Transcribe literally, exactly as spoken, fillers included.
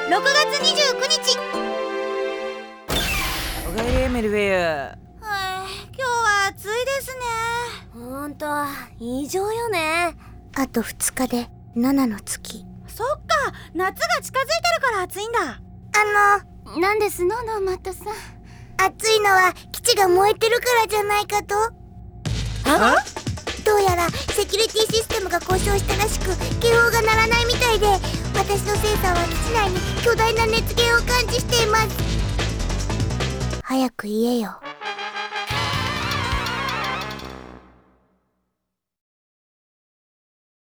ろくがつにじゅうくにち。 おかえりエメルベイユ。 はあ、今日は暑いですね。 ほんと異常よね。あとふつかでななの月。 そっか、夏が近づいてるから暑いんだ。 あのなんですのノーマットさん。暑いのは基地が燃えてるからじゃないかと。 あ？ どうやらセキュリティシステムが故障したらしく警報が鳴らないみたいで、私のセンサーは基地内に巨大な熱源を感知しています。早く言えよ。